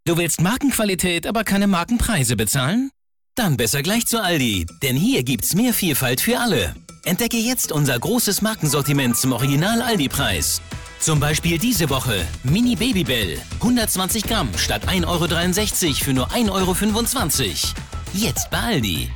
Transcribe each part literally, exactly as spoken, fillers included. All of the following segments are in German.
Du willst Markenqualität, aber keine Markenpreise bezahlen? Dann besser gleich zu Aldi, denn hier gibt's mehr Vielfalt für alle. Entdecke jetzt unser großes Markensortiment zum Original-Aldi-Preis. Zum Beispiel diese Woche Mini Babybell, hundertzwanzig Gramm statt ein Euro dreiundsechzig für nur ein Euro fünfundzwanzig. Jetzt bei Aldi.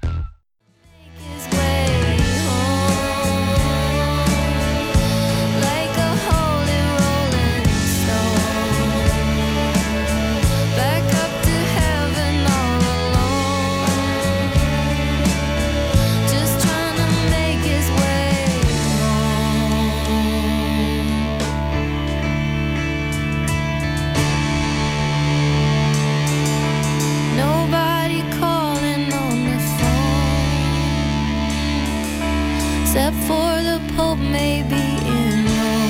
Except for the Pope, maybe in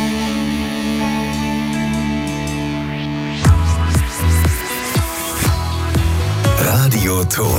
Rome. Radioton.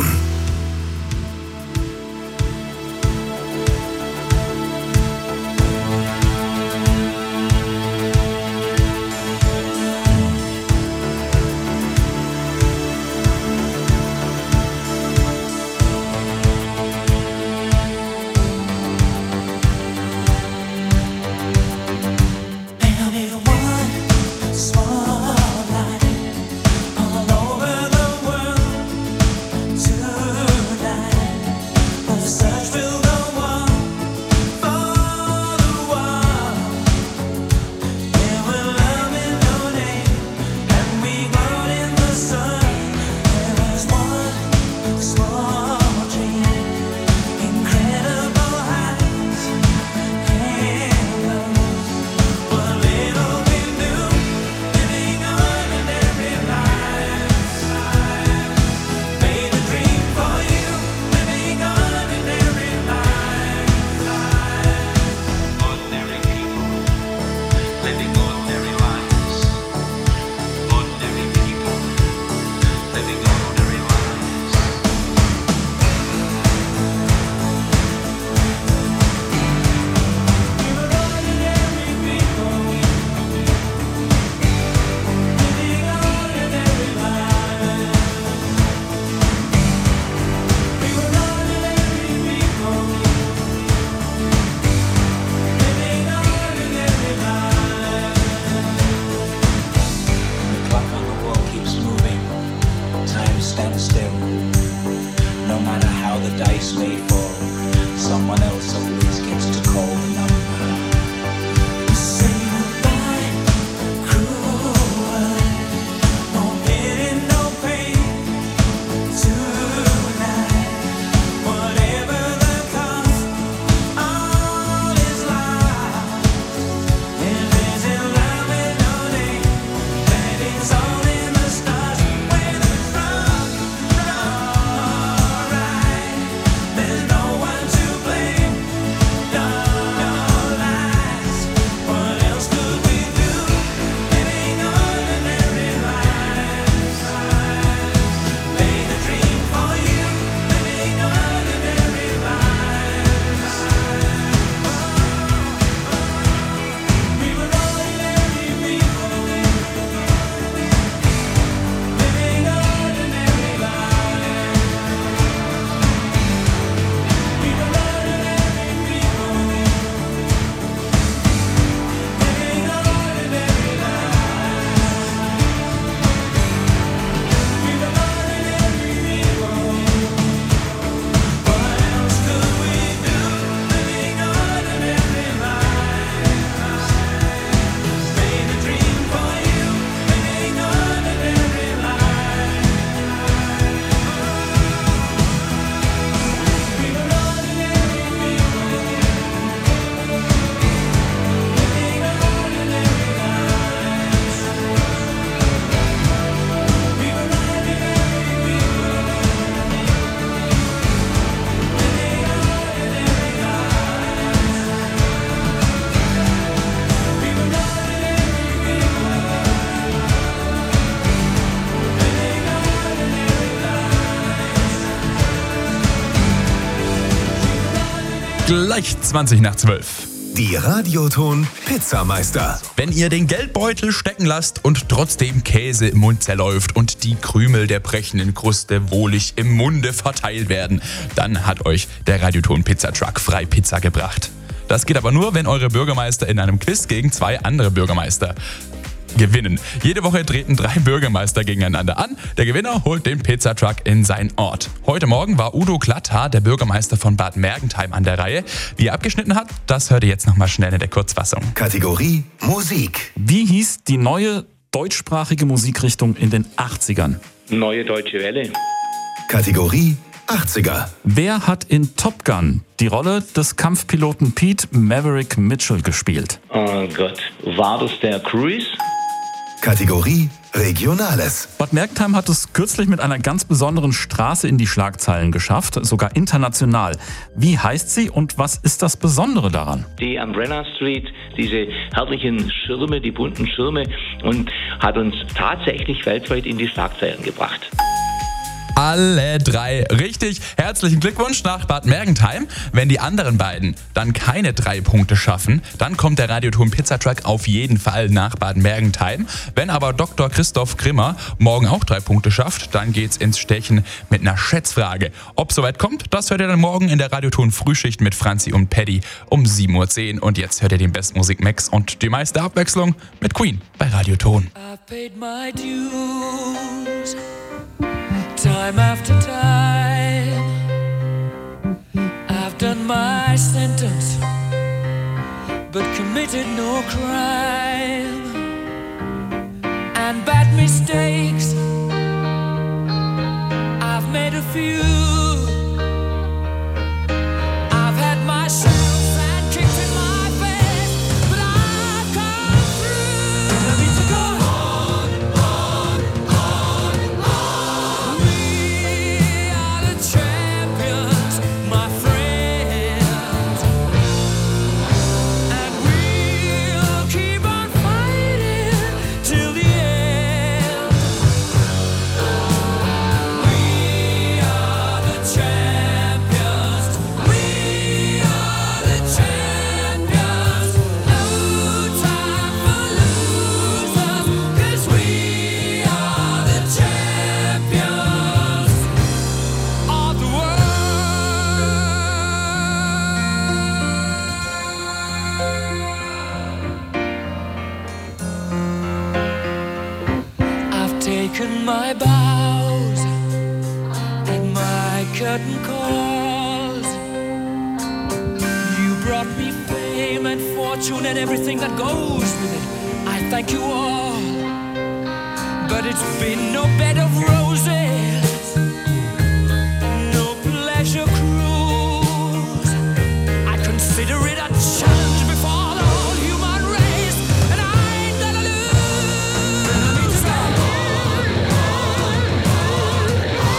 Gleich zwanzig nach zwölf. Die Radioton Pizzameister. Wenn ihr den Geldbeutel stecken lasst und trotzdem Käse im Mund zerläuft und die Krümel der brechenden Kruste wohlig im Munde verteilt werden, dann hat euch der Radioton Pizzatruck frei Pizza gebracht. Das geht aber nur, wenn eure Bürgermeister in einem Quiz gegen zwei andere Bürgermeister gewinnen. Jede Woche treten drei Bürgermeister gegeneinander an. Der Gewinner holt den Pizzatruck in seinen Ort. Heute Morgen war Udo Glatthaar, der Bürgermeister von Bad Mergentheim, an der Reihe. Wie er abgeschnitten hat, das hört ihr jetzt nochmal schnell in der Kurzfassung. Kategorie Musik. Wie hieß die neue deutschsprachige Musikrichtung in den achtzigern? Neue Deutsche Welle. Kategorie achtziger. Wer hat in Top Gun die Rolle des Kampfpiloten Pete Maverick Mitchell gespielt? Oh Gott, war das der Cruise? Kategorie Regionales. Bad Mergentheim hat es kürzlich mit einer ganz besonderen Straße in die Schlagzeilen geschafft, sogar international. Wie heißt sie und was ist das Besondere daran? Die Umbrella Street, diese herrlichen Schirme, die bunten Schirme, und hat uns tatsächlich weltweit in die Schlagzeilen gebracht. Alle drei richtig. Herzlichen Glückwunsch nach Bad Mergentheim. Wenn die anderen beiden dann keine drei Punkte schaffen, dann kommt der Radioton Pizzatruck auf jeden Fall nach Bad Mergentheim. Wenn aber Doktor Christoph Grimmer morgen auch drei Punkte schafft, dann geht's ins Stechen mit einer Schätzfrage. Ob soweit kommt, das hört ihr dann morgen in der Radioton Frühschicht mit Franzi und Paddy um sieben Uhr zehn. Und jetzt hört ihr den Bestmusik-Mix und die meiste Abwechslung mit Queen bei Radioton. I paid my dues. Time after time, I've done my sentence, but committed no crime. And bad mistakes, I've made a few. I've had my shells and kicks in my face, but I've come through. I need to go on, on, on, on. We are the champions, my friends, and we'll keep on fighting till the end. We are the champions, we are the champions. No time for losers, 'cause we are the champions of the world. I've taken my bows and my curtain calls. You brought me fame and fortune and everything that goes with it. I thank you all, but it's been no bed of roses, no pleasure cruise. I consider it a challenge before the whole human race, and I ain't gonna lose. I need to go on, on, on.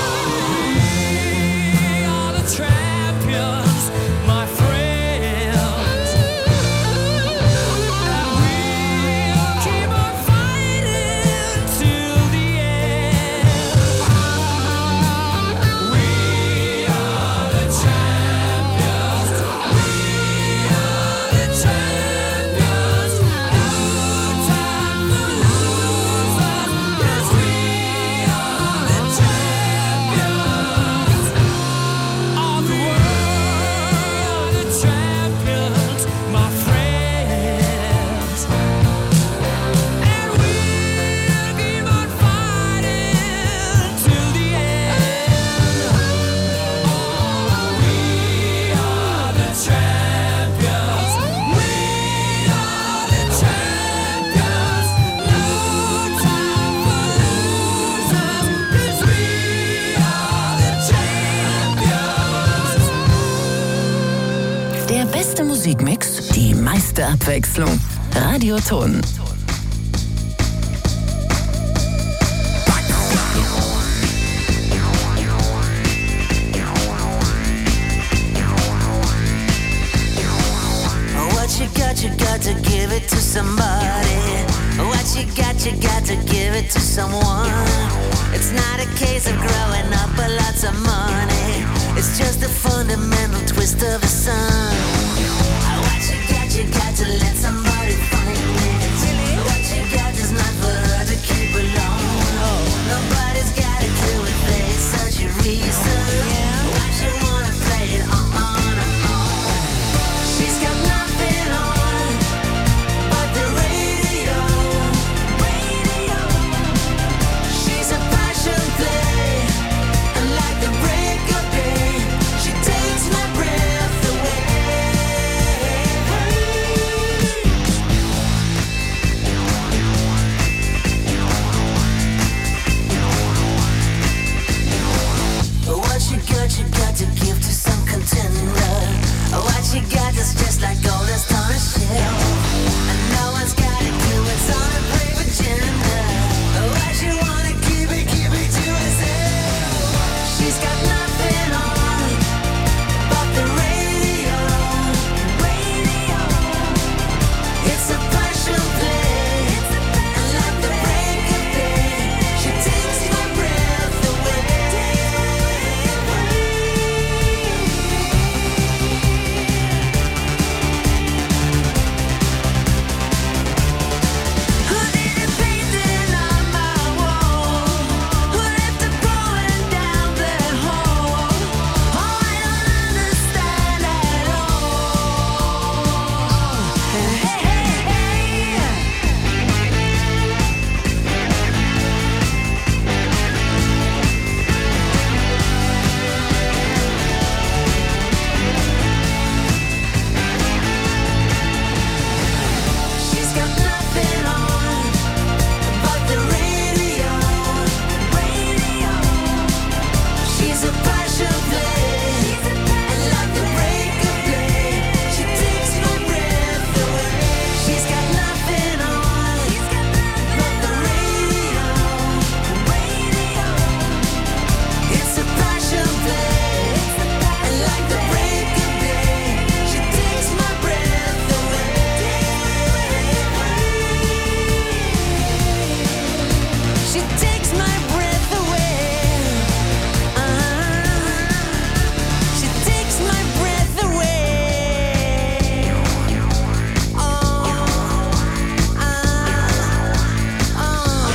We are the champions, my friends, and we'll keep on fighting till the end. We are the champions, we are the champions. No time for losers, 'cause we are the champions of the world. The champions, my friends, and we'll keep on fighting till the end. Oh, we are the champions, we are the champions. No time for losers, 'cause we are the champions. Der beste Musikmix, die meiste Abwechslung. Radioton. What you got, you got to give it to somebody. What you got, you got to give it to someone. It's not a case of growing up with lots of money. It's just a fundamental twist of the sun. What you got, you got takes my breath away. Uh-huh. She takes my breath away. Oh, uh, oh.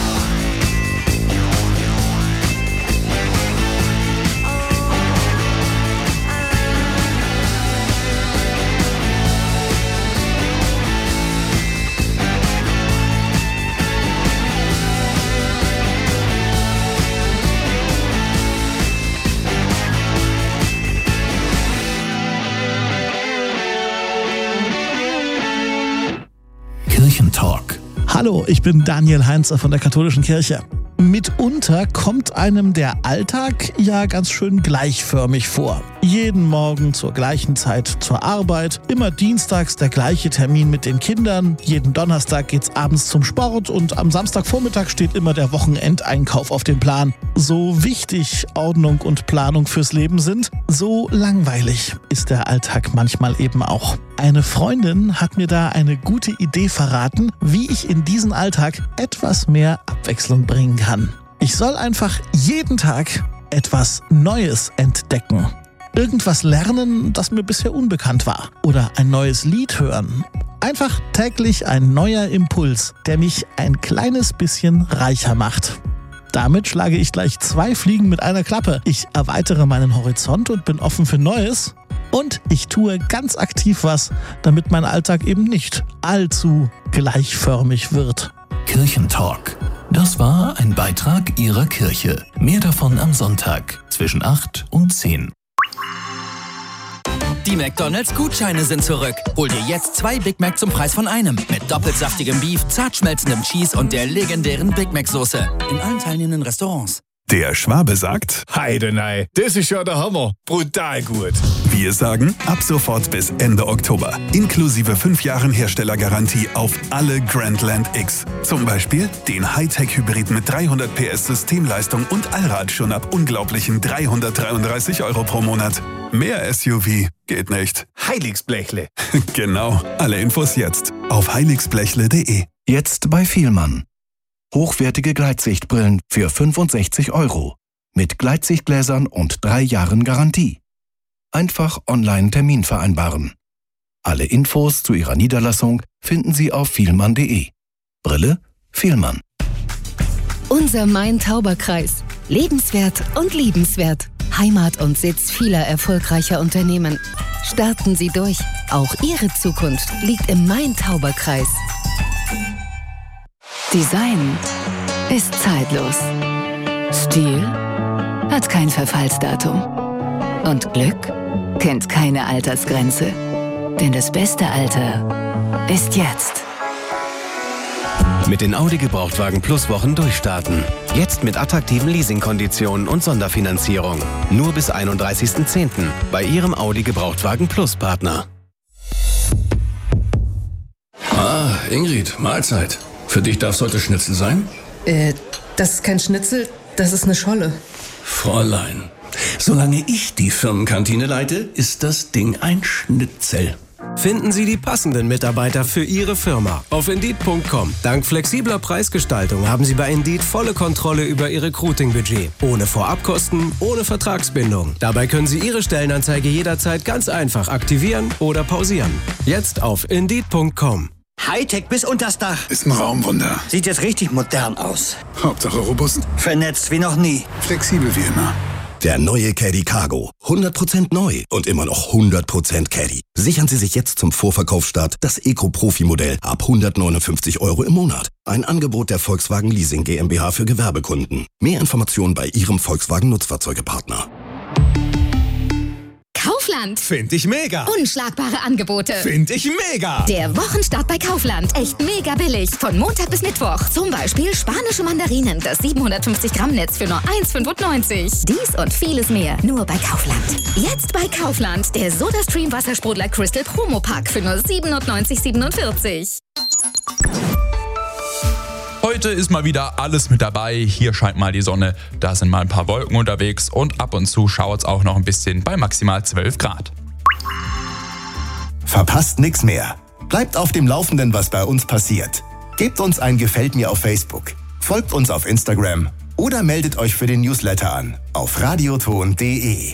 Kirchentalk. Hallo, ich bin Daniel Heinzer von der Katholischen Kirche. Mitunter kommt einem der Alltag ja ganz schön gleichförmig vor. Jeden Morgen zur gleichen Zeit zur Arbeit, immer dienstags der gleiche Termin mit den Kindern, jeden Donnerstag geht's abends zum Sport und am Samstagvormittag steht immer der Wochenendeinkauf auf dem Plan. So wichtig Ordnung und Planung fürs Leben sind, so langweilig ist der Alltag manchmal eben auch. Eine Freundin hat mir da eine gute Idee verraten, wie ich in diesen Alltag etwas mehr Abwechslung bringen kann. Ich soll einfach jeden Tag etwas Neues entdecken. Irgendwas lernen, das mir bisher unbekannt war. Oder ein neues Lied hören. Einfach täglich ein neuer Impuls, der mich ein kleines bisschen reicher macht. Damit schlage ich gleich zwei Fliegen mit einer Klappe. Ich erweitere meinen Horizont und bin offen für Neues. Und ich tue ganz aktiv was, damit mein Alltag eben nicht allzu gleichförmig wird. Kirchentalk. Das war ein Beitrag Ihrer Kirche. Mehr davon am Sonntag zwischen acht und zehn. Die McDonald's-Gutscheine sind zurück. Hol dir jetzt zwei Big Mac zum Preis von einem. Mit doppelsaftigem Beef, zart schmelzendem Cheese und der legendären Big Mac-Soße. In allen teilnehmenden Restaurants. Der Schwabe sagt, Heidenei, das ist ja der Hammer. Brutal gut. Wir sagen, ab sofort bis Ende Oktober. Inklusive fünf Jahren Herstellergarantie auf alle Grandland X. Zum Beispiel den Hightech-Hybrid mit dreihundert P S Systemleistung und Allrad schon ab unglaublichen dreihundertdreiunddreißig Euro pro Monat. Mehr S U V geht nicht. Heiligsblechle. Genau. Alle Infos jetzt auf heiligsblechle punkt de. Jetzt bei Vielmann. Hochwertige Gleitsichtbrillen für fünfundsechzig Euro. Mit Gleitsichtgläsern und drei Jahren Garantie. Einfach online Termin vereinbaren. Alle Infos zu Ihrer Niederlassung finden Sie auf vielmann punkt de. Brille Vielmann. Unser Main-Tauber-Kreis. Lebenswert und liebenswert. Heimat und Sitz vieler erfolgreicher Unternehmen. Starten Sie durch. Auch Ihre Zukunft liegt im Main-Tauber-Kreis. Design ist zeitlos. Stil hat kein Verfallsdatum. Und Glück kennt keine Altersgrenze. Denn das beste Alter ist jetzt. Mit den Audi Gebrauchtwagen Plus Wochen durchstarten. Jetzt mit attraktiven Leasingkonditionen und Sonderfinanzierung. Nur bis einunddreißigsten zehnten bei Ihrem Audi Gebrauchtwagen Plus Partner. Ah, Ingrid, Mahlzeit. Für dich darf es heute Schnitzel sein? Äh, das ist kein Schnitzel, das ist eine Scholle. Fräulein, solange ich die Firmenkantine leite, ist das Ding ein Schnitzel. Finden Sie die passenden Mitarbeiter für Ihre Firma auf Indeed punkt com. Dank flexibler Preisgestaltung haben Sie bei Indeed volle Kontrolle über Ihr Recruiting-Budget. Ohne Vorabkosten, ohne Vertragsbindung. Dabei können Sie Ihre Stellenanzeige jederzeit ganz einfach aktivieren oder pausieren. Jetzt auf Indeed punkt com. Hightech bis unters Dach. Ist ein Raumwunder. Sieht jetzt richtig modern aus. Hauptsache robust. Vernetzt wie noch nie. Flexibel wie immer. Der neue Caddy Cargo. hundert Prozent neu und immer noch hundert Prozent Caddy. Sichern Sie sich jetzt zum Vorverkaufsstart das Eco-Profi-Modell ab hundertneunundfünfzig Euro im Monat. Ein Angebot der Volkswagen Leasing GmbH für Gewerbekunden. Mehr Informationen bei Ihrem Volkswagen Nutzfahrzeugepartner. Kaufland. Find ich mega. Unschlagbare Angebote. Find ich mega. Der Wochenstart bei Kaufland. Echt mega billig. Von Montag bis Mittwoch. Zum Beispiel spanische Mandarinen. Das siebenhundertfünfzig Gramm Netz für nur eins fünfundneunzig. Dies und vieles mehr. Nur bei Kaufland. Jetzt bei Kaufland. Der SodaStream Wassersprudler Crystal Promo Pack für nur siebenundneunzig siebenundvierzig. Heute ist mal wieder alles mit dabei. Hier scheint mal die Sonne, da sind mal ein paar Wolken unterwegs und ab und zu schaut es auch noch ein bisschen bei maximal zwölf Grad. Verpasst nix mehr. Bleibt auf dem Laufenden, was bei uns passiert. Gebt uns ein Gefällt mir auf Facebook. folgt uns auf Instagram oder meldet euch für den Newsletter an auf radioton punkt de.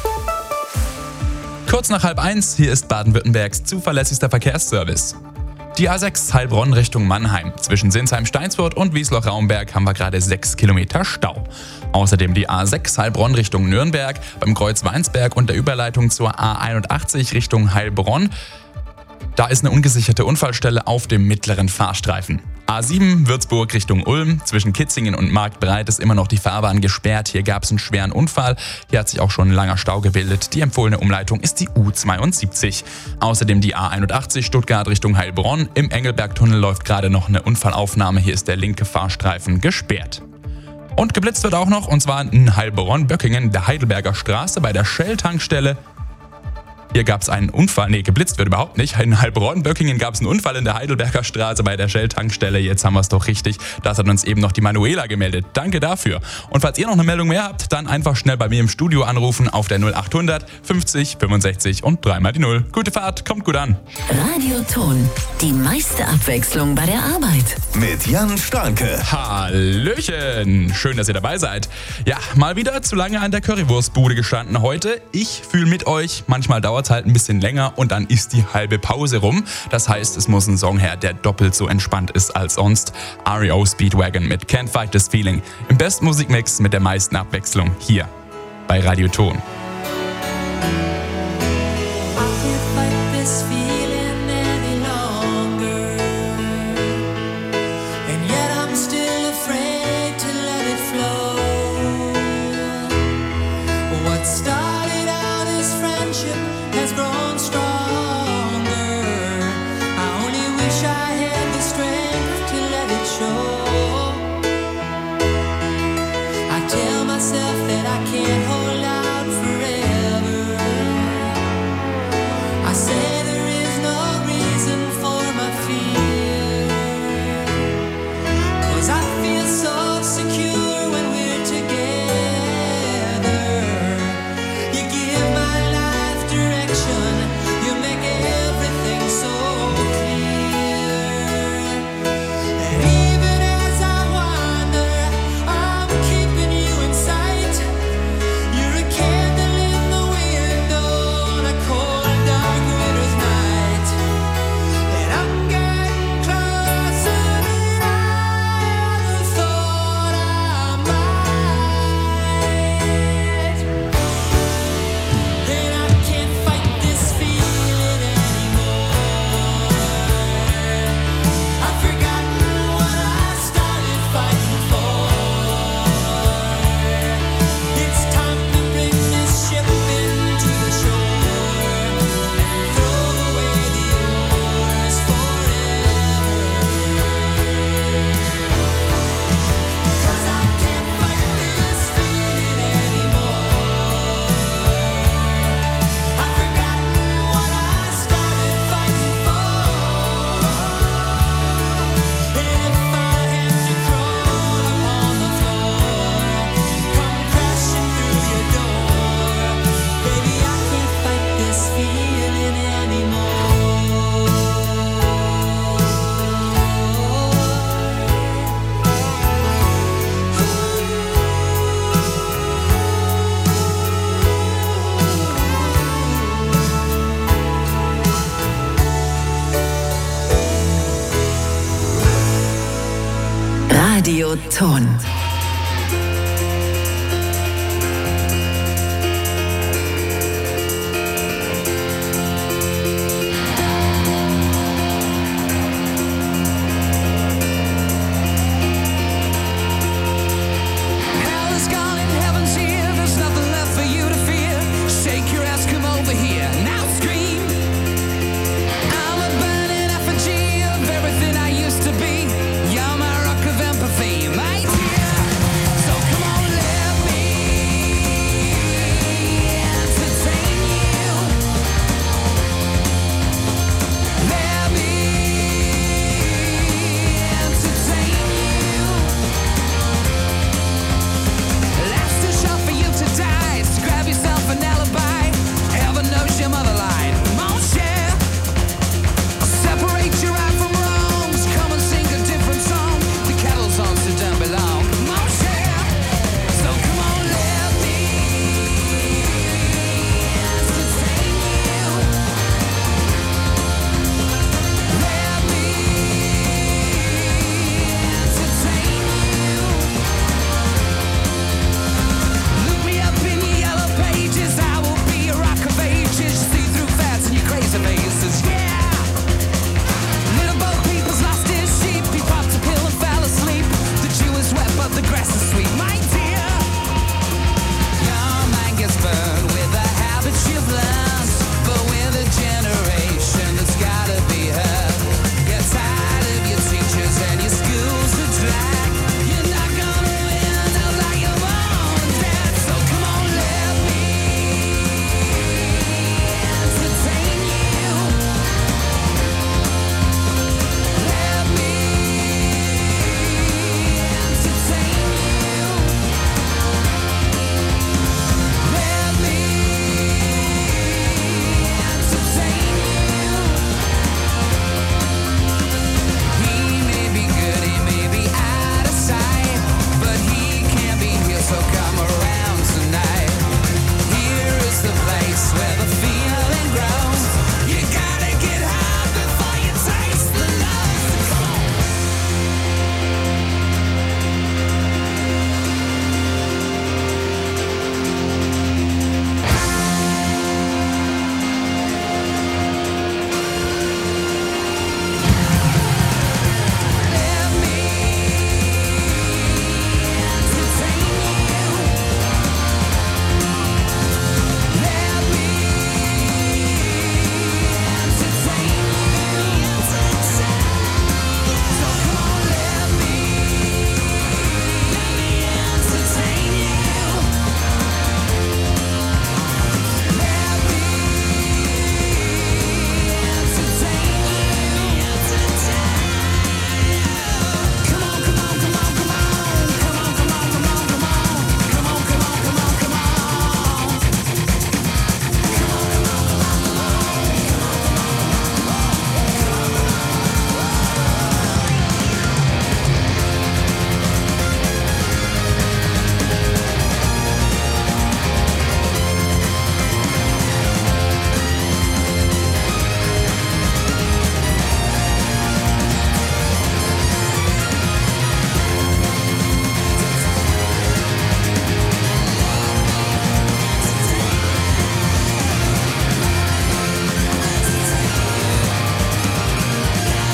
Kurz nach halb eins, hier ist Baden-Württembergs zuverlässigster Verkehrsservice. Die A sechs Heilbronn Richtung Mannheim. Zwischen Sinsheim-Steinsfurt und Wiesloch-Raumberg haben wir gerade sechs Kilometer Stau. Außerdem die A sechs Heilbronn Richtung Nürnberg, beim Kreuz Weinsberg und der Überleitung zur A einundachtzig Richtung Heilbronn. Da ist eine ungesicherte Unfallstelle auf dem mittleren Fahrstreifen. A sieben Würzburg Richtung Ulm. Zwischen Kitzingen und Marktbreit ist immer noch die Fahrbahn gesperrt. Hier gab es einen schweren Unfall. Hier hat sich auch schon ein langer Stau gebildet. Die empfohlene Umleitung ist die U zweiundsiebzig. Außerdem die A einundachtzig Stuttgart Richtung Heilbronn. Im Engelbergtunnel läuft gerade noch eine Unfallaufnahme. Hier ist der linke Fahrstreifen gesperrt. Und geblitzt wird auch noch, und zwar in Heilbronn-Böckingen, der Heidelberger Straße bei der Shell-Tankstelle. Hier gab es einen Unfall, nee, geblitzt wird überhaupt nicht. In Heilbronn-Böckingen gab es einen Unfall in der Heidelberger Straße bei der Shell-Tankstelle. Jetzt haben wir es doch richtig. Das hat uns eben noch die Manuela gemeldet. Danke dafür. Und falls ihr noch eine Meldung mehr habt, dann einfach schnell bei mir im Studio anrufen auf der null achthundert fünfzig fünfundsechzig und dreimal die null. Gute Fahrt, kommt gut an. Radioton, die meiste Abwechslung bei der Arbeit. Mit Jan Starnke. Hallöchen, schön, dass ihr dabei seid. Ja, mal wieder zu lange an der Currywurstbude gestanden heute. Ich fühle mit euch, manchmal dauert es halt ein bisschen länger und dann ist die halbe Pause rum. Das heißt, es muss ein Song her, der doppelt so entspannt ist als sonst. R E O Speedwagon mit Can't Fight This Feeling. Im besten Musikmix mit der meisten Abwechslung hier bei Radioton. Tell myself that I can't hold out.